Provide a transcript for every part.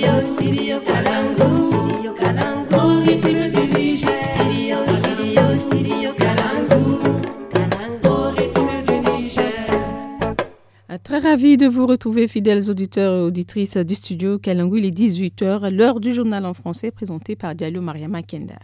Studio Kalangu. Studio Kalangu. Au rythme du Niger. Studio Kalangu. Au rythme du Niger. Très ravi de vous retrouver, fidèles auditeurs et auditrices du Studio Kalangu. Il est 18h, l'heure du journal en français présenté par Diallo Mariama Kenda.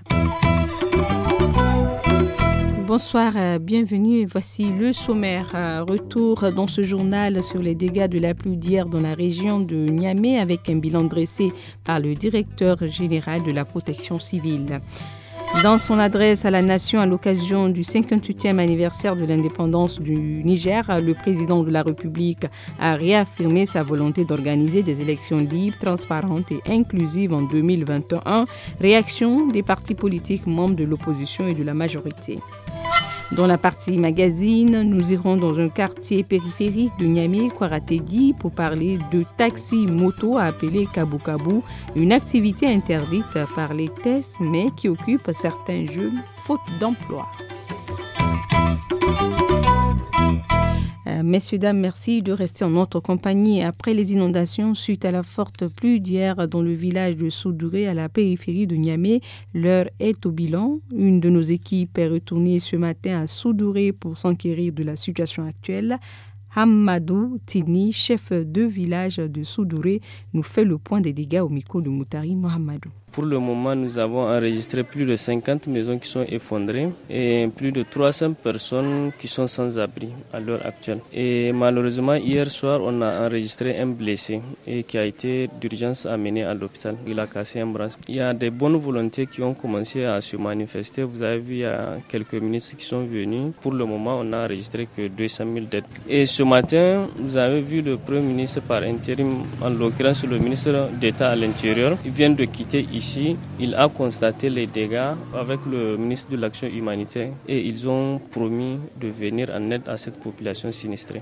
Bonsoir, bienvenue. Voici le sommaire. Retour dans ce journal sur les dégâts de la pluie d'hier dans la région de Niamey avec un bilan dressé par le directeur général de la protection civile. Dans son adresse à la nation à l'occasion du 58e anniversaire de l'indépendance du Niger, le président de la République a réaffirmé sa volonté d'organiser des élections libres, transparentes et inclusives en 2021. Réaction des partis politiques membres de l'opposition et de la majorité. Dans la partie magazine, nous irons dans un quartier périphérique de Niamey, Kwarategi, pour parler de taxi-moto appelé Kabou Kabou, une activité interdite par les tests mais qui occupe certains jeunes faute d'emploi. Messieurs, dames, merci de rester en notre compagnie. Après les inondations suite à la forte pluie d'hier dans le village de Soudouré à la périphérie de Niamey, l'heure est au bilan. Une de nos équipes est retournée ce matin à Soudouré pour s'enquérir de la situation actuelle. Hamadou Tini, chef de village de Soudouré, nous fait le point des dégâts au micro de Moutari Mohamedou. Pour le moment, nous avons enregistré plus de 50 maisons qui sont effondrées et plus de 300 personnes qui sont sans abri à l'heure actuelle. Et malheureusement, hier soir, on a enregistré un blessé et qui a été d'urgence amené à l'hôpital. Il a cassé un bras. Il y a des bonnes volontés qui ont commencé à se manifester. Vous avez vu, il y a quelques ministres qui sont venus. Pour le moment, on n'a enregistré que 200 000 dettes. Et ce matin, vous avez vu le Premier ministre par intérim, en l'occurrence le ministre d'État à l'Intérieur. Il vient de quitter ici, il a constaté les dégâts avec le ministre de l'Action humanitaire et ils ont promis de venir en aide à cette population sinistrée.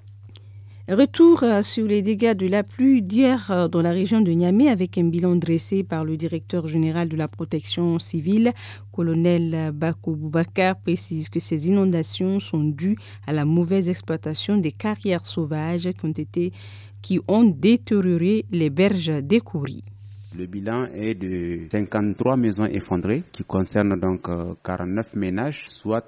Retour sur les dégâts de la pluie d'hier dans la région de Niamey avec un bilan dressé par le directeur général de la protection civile. Colonel Bakou Boubacar précise que ces inondations sont dues à la mauvaise exploitation des carrières sauvages qui ont détérioré les berges des Kouris. Le bilan est de 53 maisons effondrées qui concernent donc 49 ménages, soit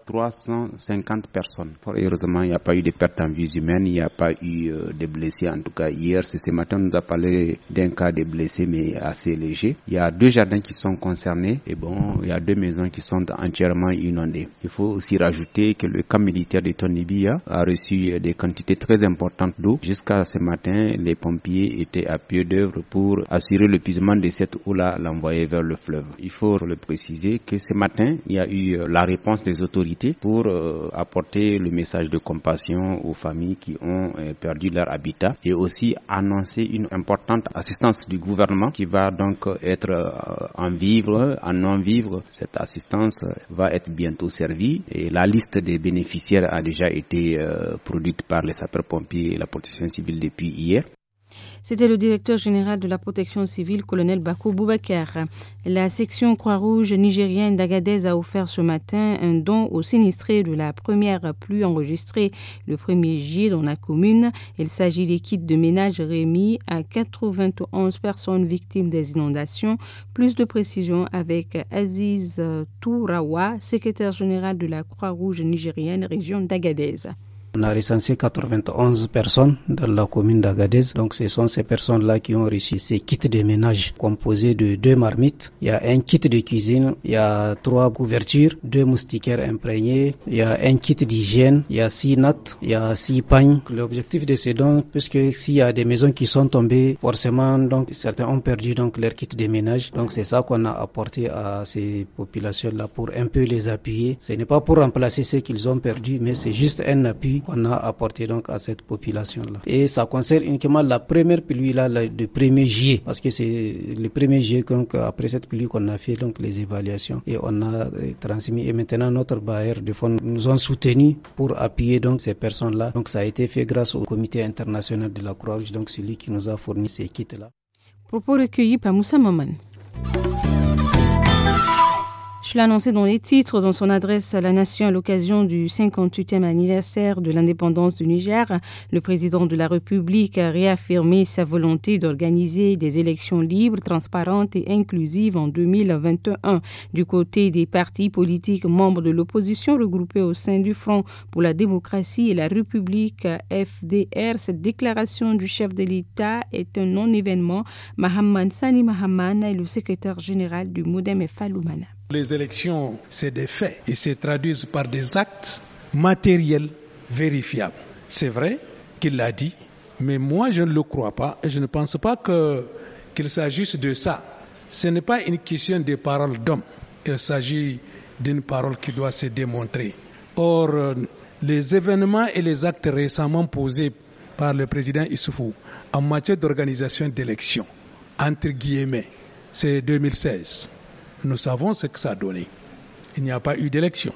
350 personnes. Heureusement, il n'y a pas eu de pertes en vies humaines, il n'y a pas eu de blessés. En tout cas, hier, ce matin, on nous a parlé d'un cas de blessés, mais assez léger. Il y a 2 jardins qui sont concernés et il y a 2 maisons qui sont entièrement inondées. Il faut aussi rajouter que le camp militaire de Tonibia a reçu des quantités très importantes d'eau. Jusqu'à ce matin, les pompiers étaient à pied d'œuvre pour assurer l'épuisement de cette eau-là, l'envoyer vers le fleuve. Il faut le préciser que ce matin, il y a eu la réponse des autorités pour apporter le message de compassion aux familles qui ont perdu leur habitat et aussi annoncer une importante assistance du gouvernement qui va donc être en vivre, en non-vivre. Cette assistance va être bientôt servie et la liste des bénéficiaires a déjà été produite par les sapeurs-pompiers et la protection civile depuis hier. C'était le directeur général de la protection civile, colonel Bakou Boubacar. La section Croix-Rouge nigérienne d'Agadez a offert ce matin un don aux sinistrés de la première pluie enregistrée le 1er juillet dans la commune. Il s'agit des kits de ménage remis à 91 personnes victimes des inondations. Plus de précisions avec Aziz Tourawa, secrétaire général de la Croix-Rouge nigérienne région d'Agadez. On a recensé 91 personnes dans la commune d'Agadez. Donc ce sont ces personnes-là qui ont reçu ces kits de ménage composés de 2 marmites. Il y a un kit de cuisine, il y a 3 couvertures, 2 moustiquaires imprégnés, il y a un kit d'hygiène, il y a 6 nattes, il y a 6 pagnes. L'objectif de ces dons, puisque s'il y a des maisons qui sont tombées, forcément donc certains ont perdu donc leur kit de ménage. Donc c'est ça qu'on a apporté à ces populations-là pour un peu les appuyer. Ce n'est pas pour remplacer ce qu'ils ont perdu, mais c'est juste un appui qu'on a apporté donc à cette population-là. Et ça concerne uniquement la première pluie là, le 1er juillet, parce que c'est le 1er juillet donc après cette pluie qu'on a fait donc les évaluations et on a transmis. Et maintenant notre bailleur de fonds nous ont soutenus pour appuyer donc ces personnes-là. Donc ça a été fait grâce au comité international de la Croix-Rouge, donc celui qui nous a fourni ces kits-là. Propos recueillis par Moussa Maman. Je l'ai annoncé dans les titres, dans son adresse à la nation à l'occasion du 58e anniversaire de l'indépendance du Niger. Le président de la République a réaffirmé sa volonté d'organiser des élections libres, transparentes et inclusives en 2021. Du côté des partis politiques membres de l'opposition regroupés au sein du Front pour la démocratie et la République FDR, cette déclaration du chef de l'État est un non-événement. Mahamman Sani Mahamman est le secrétaire général du Modem Faloumana. Les élections, c'est des faits et se traduisent par des actes matériels vérifiables. C'est vrai qu'il l'a dit, mais moi je ne le crois pas et je ne pense pas qu'il s'agisse de ça. Ce n'est pas une question de paroles d'homme, il s'agit d'une parole qui doit se démontrer. Or, les événements et les actes récemment posés par le président Issoufou en matière d'organisation d'élections, entre guillemets, c'est 2016. Nous savons ce que ça a donné. Il n'y a pas eu d'élection.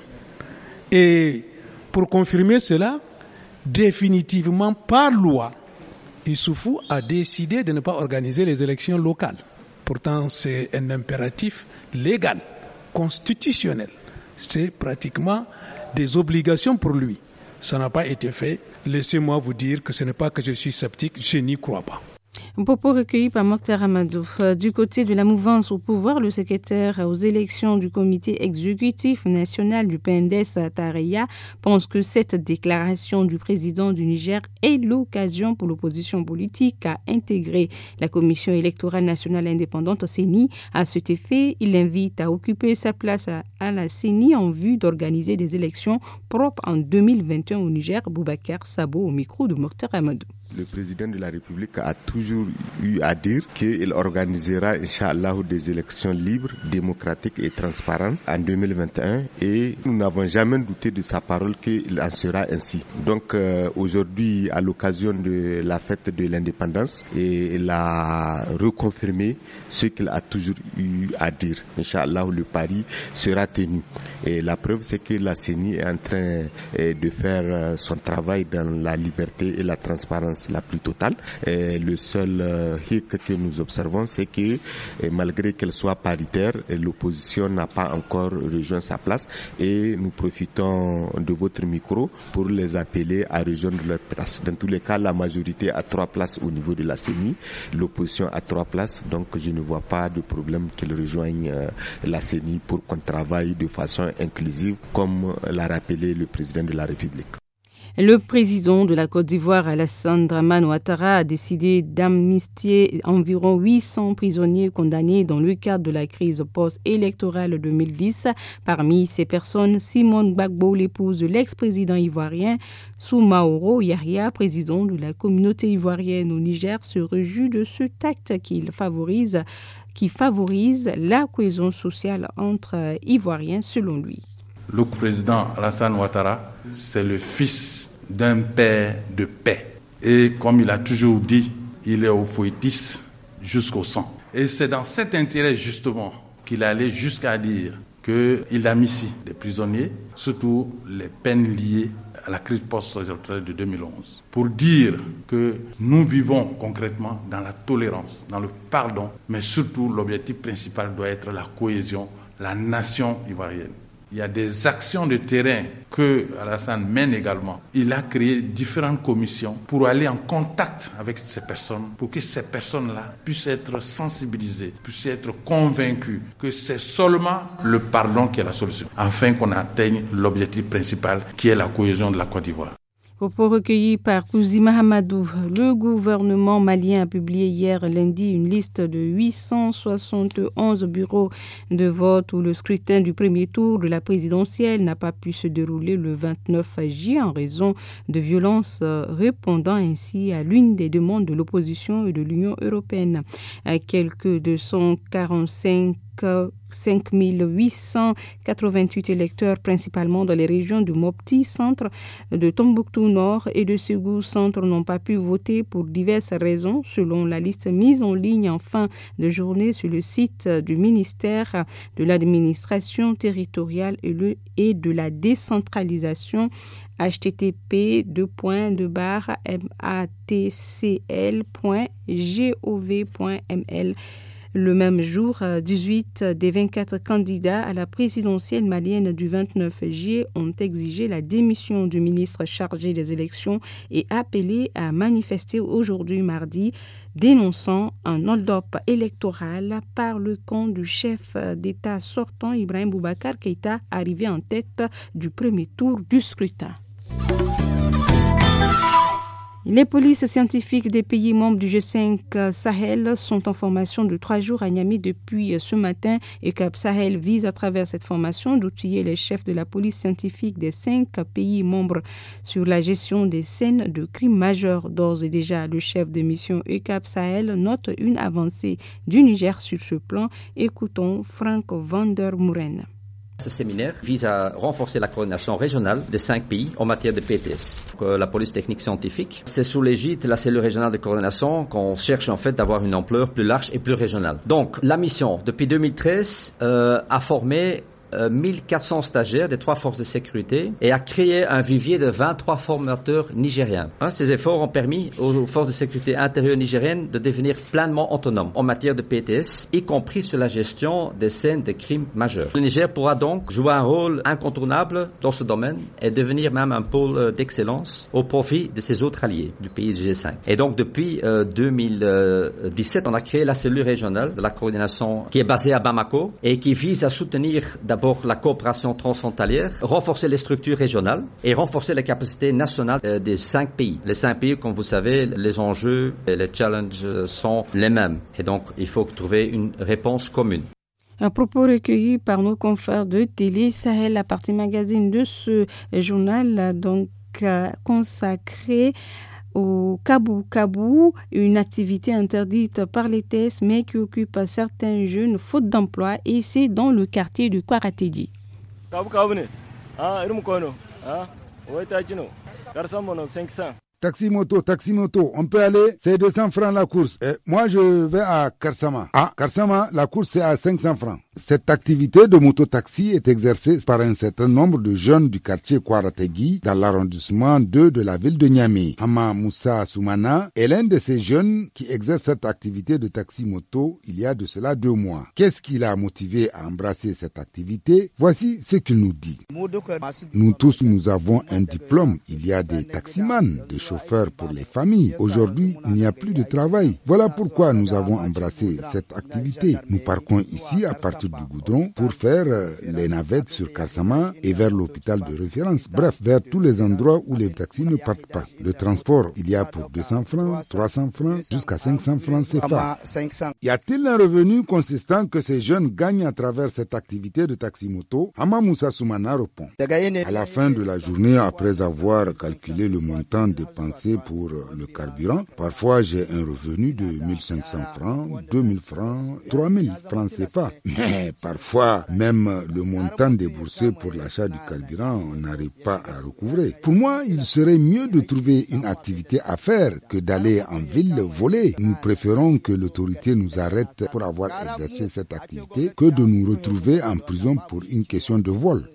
Et pour confirmer cela, définitivement, par loi, Issoufou a décidé de ne pas organiser les élections locales. Pourtant, c'est un impératif légal, constitutionnel. C'est pratiquement des obligations pour lui. Ça n'a pas été fait. Laissez-moi vous dire que ce n'est pas que je suis sceptique, je n'y crois pas. Un propos recueilli par Mokhtar Hamadou. Du côté de la mouvance au pouvoir, le secrétaire aux élections du comité exécutif national du PNDS Tareya pense que cette déclaration du président du Niger est l'occasion pour l'opposition politique à intégrer la commission électorale nationale indépendante CENI. À cet effet, il invite à occuper sa place à la CENI en vue d'organiser des élections propres en 2021 au Niger. Boubacar Sabo au micro de Mokhtar Hamadou. Le président de la République a toujours eu à dire qu'il organisera, Inch'Allah, des élections libres, démocratiques et transparentes en 2021 et nous n'avons jamais douté de sa parole qu'il en sera ainsi. Donc aujourd'hui, à l'occasion de la fête de l'indépendance, il a reconfirmé ce qu'il a toujours eu à dire. Inch'Allah, le pari sera tenu. Et la preuve, c'est que la CENI est en train de faire son travail dans la liberté et la transparence la plus totale. Le seul hic que nous observons, c'est que malgré qu'elle soit paritaire, l'opposition n'a pas encore rejoint sa place et nous profitons de votre micro pour les appeler à rejoindre leur place. Dans tous les cas, la majorité a 3 places au niveau de la CENI, l'opposition a 3 places, donc je ne vois pas de problème qu'ils rejoignent la CENI pour qu'on travaille de façon inclusive comme l'a rappelé le président de la République. Le président de la Côte d'Ivoire, Alassane Dramane Ouattara, a décidé d'amnistier environ 800 prisonniers condamnés dans le cadre de la crise post-électorale 2010. Parmi ces personnes, Simone Gbagbo, l'épouse de l'ex-président ivoirien Soumaoro Yahya, président de la communauté ivoirienne au Niger, se réjouit de ce acte qui favorise la cohésion sociale entre Ivoiriens, selon lui. Le président Alassane Ouattara, c'est le fils d'un père de paix. Et comme il a toujours dit, il est au foetis jusqu'au sang. Et c'est dans cet intérêt justement qu'il allait jusqu'à dire qu'il amnistie les prisonniers, surtout les peines liées à la crise post-électorale de 2011. Pour dire que nous vivons concrètement dans la tolérance, dans le pardon, mais surtout l'objectif principal doit être la cohésion, la nation ivoirienne. Il y a des actions de terrain que Alassane mène également. Il a créé différentes commissions pour aller en contact avec ces personnes, pour que ces personnes-là puissent être sensibilisées, puissent être convaincues que c'est seulement le pardon qui est la solution, afin qu'on atteigne l'objectif principal qui est la cohésion de la Côte d'Ivoire. Propos recueillis par Kouzima Hamadou. Le gouvernement malien a publié hier lundi une liste de 871 bureaux de vote où le scrutin du premier tour de la présidentielle n'a pas pu se dérouler le 29 juillet en raison de violences, répondant ainsi à l'une des demandes de l'opposition et de l'Union européenne. Quelques 245 5888 électeurs, principalement dans les régions de Mopti Centre, de Tombouctou Nord et de Ségou Centre, n'ont pas pu voter pour diverses raisons, selon la liste mise en ligne en fin de journée sur le site du ministère de l'administration territoriale et de la décentralisation, http://matcl.gov.ml. Le même jour, 18 des 24 candidats à la présidentielle malienne du 29 juillet ont exigé la démission du ministre chargé des élections et appelé à manifester aujourd'hui mardi, dénonçant un hold-up électoral par le camp du chef d'État sortant Ibrahim Boubacar Keïta, arrivé en tête du premier tour du scrutin. Les polices scientifiques des pays membres du G5 Sahel sont en formation de 3 jours à Niamey depuis ce matin. Et Cap Sahel vise à travers cette formation d'outiller les chefs de la police scientifique des 5 pays membres sur la gestion des scènes de crimes majeurs. D'ores et déjà, le chef de mission ECAP Sahel note une avancée du Niger sur ce plan. Écoutons Frank van der Moeren. Ce séminaire vise à renforcer la coordination régionale des 5 pays en matière de PTS. La police technique scientifique, c'est sous l'égide de la cellule régionale de coordination qu'on cherche en fait d'avoir une ampleur plus large et plus régionale. Donc la mission, depuis 2013, a formé 1400 stagiaires des 3 forces de sécurité et a créé un vivier de 23 formateurs nigériens. Ces efforts ont permis aux forces de sécurité intérieures nigériennes de devenir pleinement autonomes en matière de PTS, y compris sur la gestion des scènes de crimes majeurs. Le Niger pourra donc jouer un rôle incontournable dans ce domaine et devenir même un pôle d'excellence au profit de ses autres alliés du pays du G5. Et donc depuis 2017, on a créé la cellule régionale de la coordination qui est basée à Bamako et qui vise à soutenir d'abord la coopération transfrontalière, renforcer les structures régionales et renforcer les capacités nationales des 5 pays. Les 5 pays, comme vous savez, les enjeux et les challenges sont les mêmes. Et donc, il faut trouver une réponse commune. Un propos recueilli par nos confrères de Télé Sahel, la partie magazine de ce journal, donc consacré au Kabou, une activité interdite par les TS mais qui occupe certains jeunes faute d'emploi, et c'est dans le quartier de Kwaratedi. Taxi moto, on peut aller, c'est 200 francs la course. Et moi, je vais à Karsama. Karsama, la course, c'est à 500 francs. Cette activité de moto-taxi est exercée par un certain nombre de jeunes du quartier Kwarategi dans l'arrondissement 2 de la ville de Niamey. Hama Moussa Soumana est l'un de ces jeunes qui exerce cette activité de taxi-moto il y a de cela 2 mois. Qu'est-ce qui l'a motivé à embrasser cette activité? Voici ce qu'il nous dit. Nous tous, nous avons un diplôme. Il y a des taximans, des chauffeurs pour les familles. Aujourd'hui, il n'y a plus de travail. Voilà pourquoi nous avons embrassé cette activité. Nous partons ici à partir du goudron pour faire les navettes sur Karsama et vers l'hôpital de référence. Bref, vers tous les endroits où les taxis ne partent pas. Le transport, il y a pour 200 francs, 300 francs, jusqu'à 500 francs CFA. Y a-t-il un revenu consistant que ces jeunes gagnent à travers cette activité de taxi-moto? Hama Moussa Soumana répond. À la fin de la journée, après avoir calculé le montant dépensé pour le carburant, parfois j'ai un revenu de 1500 francs, 2000 francs, 3000 francs CFA. Mais parfois, même le montant déboursé pour l'achat du carburant, on n'arrive pas à recouvrer. Pour moi, il serait mieux de trouver une activité à faire que d'aller en ville voler. Nous préférons que l'autorité nous arrête pour avoir exercé cette activité que de nous retrouver en prison pour une question de vol.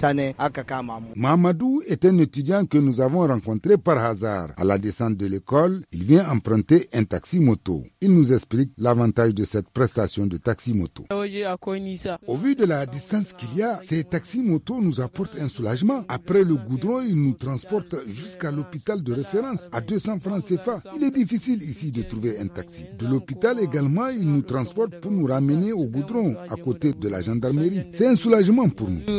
Mahamadou est un étudiant que nous avons rencontré par hasard. À la descente de l'école, il vient emprunter un taxi-moto. Il nous explique l'avantage de cette prestation de taxi-moto. Au vu de la distance qu'il y a, ces taxis-motos nous apportent un soulagement. Après le goudron, ils nous transportent jusqu'à l'hôpital de référence à 200 francs CFA. Il est difficile ici de trouver un taxi. De l'hôpital également, ils nous transportent pour nous ramener au goudron, à côté de la gendarmerie. C'est un soulagement pour nous.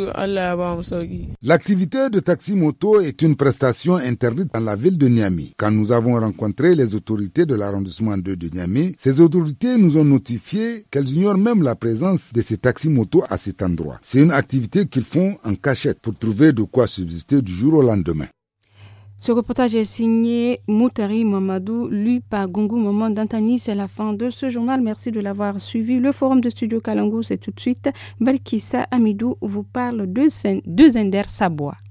L'activité de taxi-moto est une prestation interdite dans la ville de Niamey. Quand nous avons rencontré les autorités de l'arrondissement 2 de Niamey, ces autorités nous ont notifié qu'elles ignorent même la présence de ces taxis-motos à cet endroit. C'est une activité qu'ils font en cachette pour trouver de quoi subsister du jour au lendemain. Ce reportage est signé Moutari Mamadou, lu par Gungu Maman Dantani. C'est la fin de ce journal. Merci de l'avoir suivi. Le forum de Studio Kalangou, c'est tout de suite. Belkissa Amidou vous parle de Zender Saboua.